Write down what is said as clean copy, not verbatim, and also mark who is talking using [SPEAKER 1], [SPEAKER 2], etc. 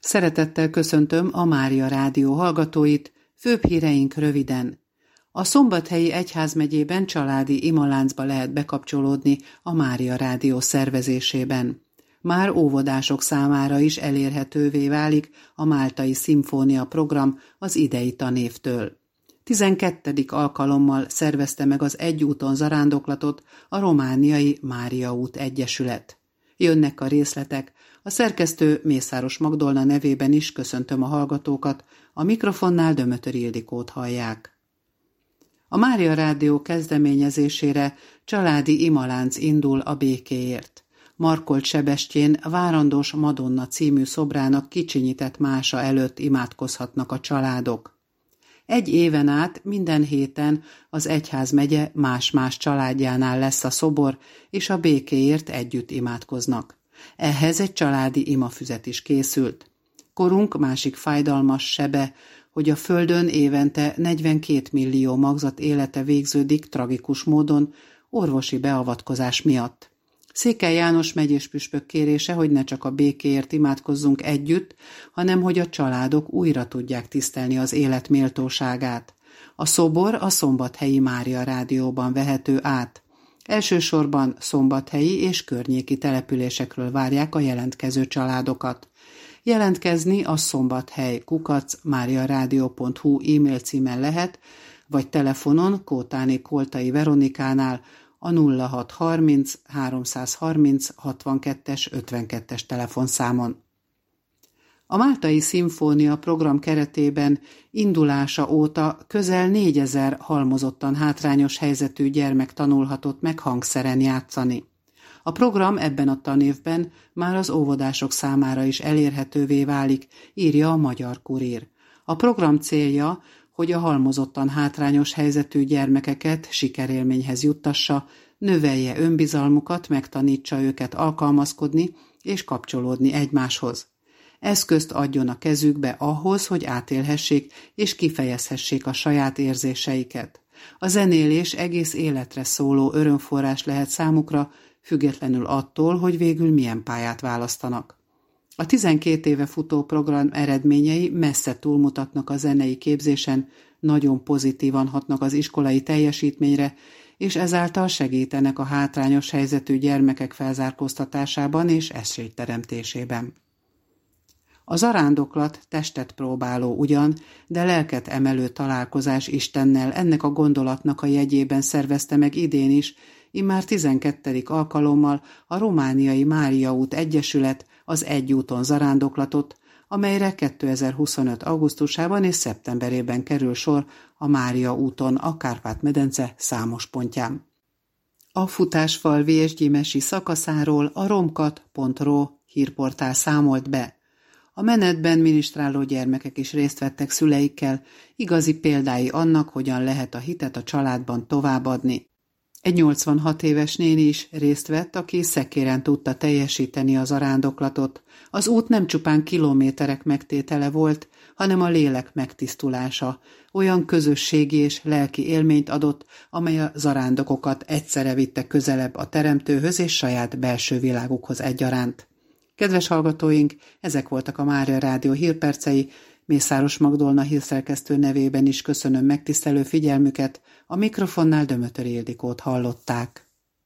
[SPEAKER 1] Szeretettel köszöntöm a Mária Rádió hallgatóit, főbb híreink röviden. A Szombathelyi Egyházmegyében családi imaláncba lehet bekapcsolódni a Mária Rádió szervezésében. Már óvodások számára is elérhetővé válik a Máltai Szimfónia program az idei tanévtől. 12. alkalommal szervezte meg az Egy úton zarándoklatot a romániai Mária út egyesület. Jönnek a részletek, a szerkesztő Mészáros Magdolna nevében is köszöntöm a hallgatókat, a mikrofonnál Dömötör Ildikót hallják. A Mária Rádió kezdeményezésére családi imalánc indul a békéért. Markolt Sebestyén Várandós Madonna című szobrának kicsinyített mása előtt imádkozhatnak a családok. Egy éven át minden héten az egyházmegye más-más családjánál lesz a szobor, és a békéért együtt imádkoznak. Ehhez egy családi imafüzet is készült. Korunk másik fájdalmas sebe, hogy a Földön évente 42 millió magzat élete végződik tragikus módon orvosi beavatkozás miatt. Székely János megyés püspök kérése, hogy ne csak a békéért imádkozzunk együtt, hanem hogy a családok újra tudják tisztelni az élet méltóságát. A szobor a Szombathelyi Mária Rádióban vehető át. Elsősorban szombathelyi és környéki településekről várják a jelentkező családokat. Jelentkezni a szombathely@mariaradio.hu e-mail címen lehet, vagy telefonon Kótáné Koltai Veronikánál a 0630 330 62-es 52-es telefonszámon. A Máltai Szimfónia program keretében indulása óta közel 4000 halmozottan hátrányos helyzetű gyermek tanulhatott meg hangszeren játszani. A program ebben a tanévben már az óvodások számára is elérhetővé válik, írja a Magyar Kurír. A program célja, hogy a halmozottan hátrányos helyzetű gyermekeket sikerélményhez juttassa, növelje önbizalmukat, megtanítsa őket alkalmazkodni és kapcsolódni egymáshoz. Eszközt adjon a kezükbe ahhoz, hogy átélhessék és kifejezhessék a saját érzéseiket. A zenélés egész életre szóló örömforrás lehet számukra, függetlenül attól, hogy végül milyen pályát választanak. A 12 éve futó program eredményei messze túlmutatnak a zenei képzésen, nagyon pozitívan hatnak az iskolai teljesítményre, és ezáltal segítenek a hátrányos helyzetű gyermekek felzárkóztatásában és esélyteremtésében. A zarándoklat testet próbáló ugyan, de lelket emelő találkozás Istennel ennek a gondolatnak a jegyében szervezte meg idén is, immár 12. alkalommal a romániai Mária út egyesület az Egy úton zarándoklatot, amelyre 2025. augusztusában és szeptemberében kerül sor a Mária úton a Kárpát-medence számos pontján. A Futásfalvi és Gyimesi szakaszáról a romkat.ro hírportál számolt be. A menetben minisztráló gyermekek is részt vettek szüleikkel, igazi példái annak, hogyan lehet a hitet a családban továbbadni. Egy 86 éves néni is részt vett, aki szekéren tudta teljesíteni az zarándoklatot. Az út nem csupán kilométerek megtétele volt, hanem a lélek megtisztulása. Olyan közösségi és lelki élményt adott, amely a zarándokokat egyszerre vitte közelebb a Teremtőhöz és saját belső világukhoz egyaránt. Kedves hallgatóink, ezek voltak a Mária Rádió hírpercei, Mészáros Magdolna hírszerkesztő nevében is köszönöm megtisztelő figyelmüket, a mikrofonnál Dömötör Ildikót hallották.